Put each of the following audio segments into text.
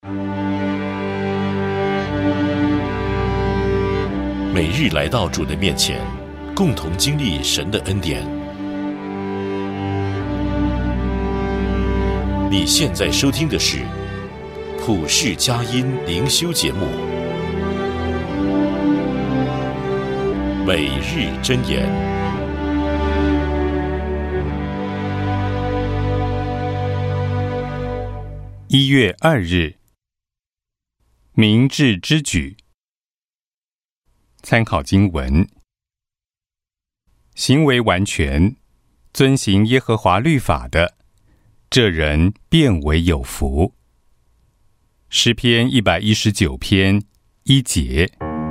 每日来到主的面前，共同经历神的恩典。你现在收听的是普世佳音灵修节目，每日箴言。 1月2日，明智之举。参考经文：行为完全，遵行耶和华律法的，这人便为有福。诗篇119篇1节。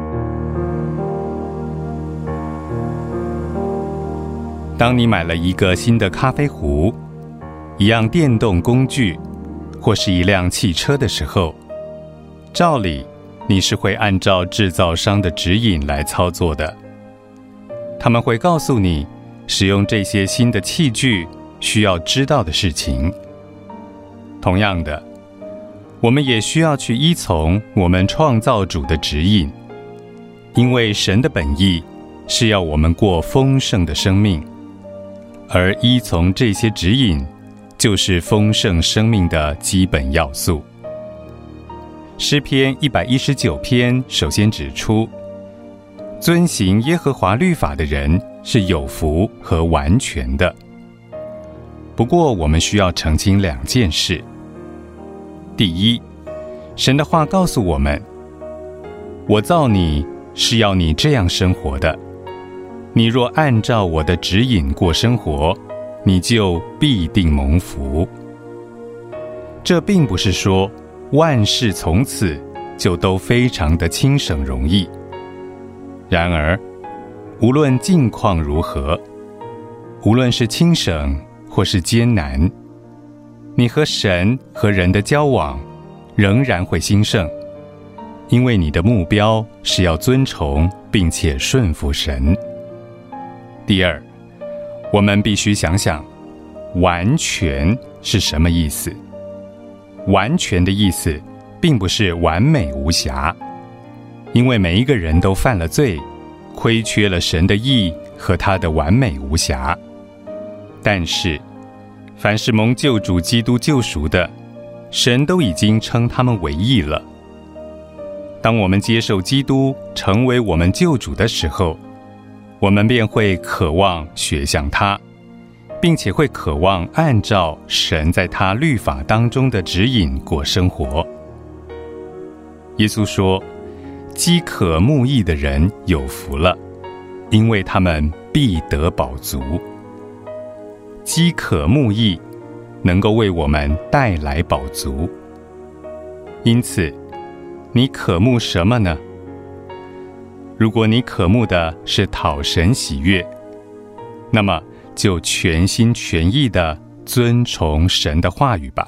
当你买了一个新的咖啡壶、一样电动工具或是一辆汽车的时候，照理你是会按照制造商的指引来操作的。他们会告诉你使用这些新的器具需要知道的事情。同样的，我们也需要去依从我们创造主的指引，因为神的本意是要我们过丰盛的生命，而依从这些指引就是丰盛生命的基本要素。诗篇119篇首先指出，遵行耶和华律法的人是有福和完全的。不过我们需要澄清2件事。第一，神的话告诉我们，我造你是要你这样生活的，你若按照我的指引过生活，你就必定蒙福。这并不是说万事从此就都非常的轻省容易。然而，无论境况如何，无论是轻省或是艰难，你和神和人的交往仍然会兴盛，因为你的目标是要尊崇并且顺服神。第二，我们必须想想，完全是什么意思？完全的意思并不是完美无瑕，因为每一个人都犯了罪，亏缺了神的义和他的完美无瑕。但是凡是蒙救主基督救赎的，神都已经称他们为义了。当我们接受基督成为我们救主的时候，我们便会渴望学像他，并且会渴望按照神在他律法当中的指引过生活。耶稣说，饥渴慕义的人有福了，因为他们必得饱足。饥渴慕义能够为我们带来饱足。因此，你渴慕什么呢？如果你渴慕的是讨神喜悦，那么就全心全意地遵从神的话语吧。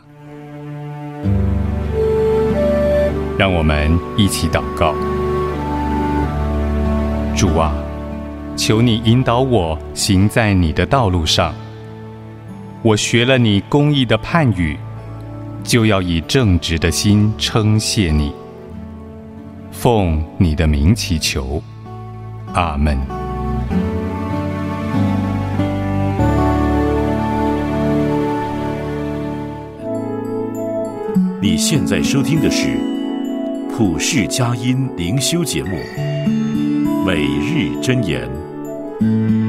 让我们一起祷告。主啊，求你引导我行在你的道路上。我学了你公义的判语，就要以正直的心称谢你。奉你的名祈求，阿们。 你现在收听的是普世佳音灵修节目，每日箴言。